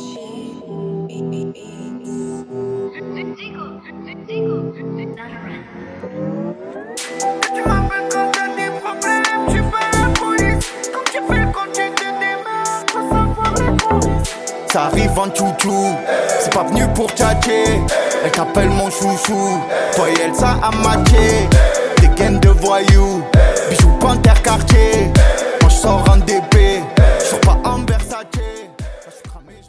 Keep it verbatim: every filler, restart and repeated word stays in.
Tu m'appelles quand t'as des problèmes, tu bats la police. Comme tu fais quand tu te démerdes, faut savoir les coulisses. Ça arrive en chouchou, c'est pas venu pour tchatcher. Elle t'appelle mon chouchou, toi et elle ça a matché.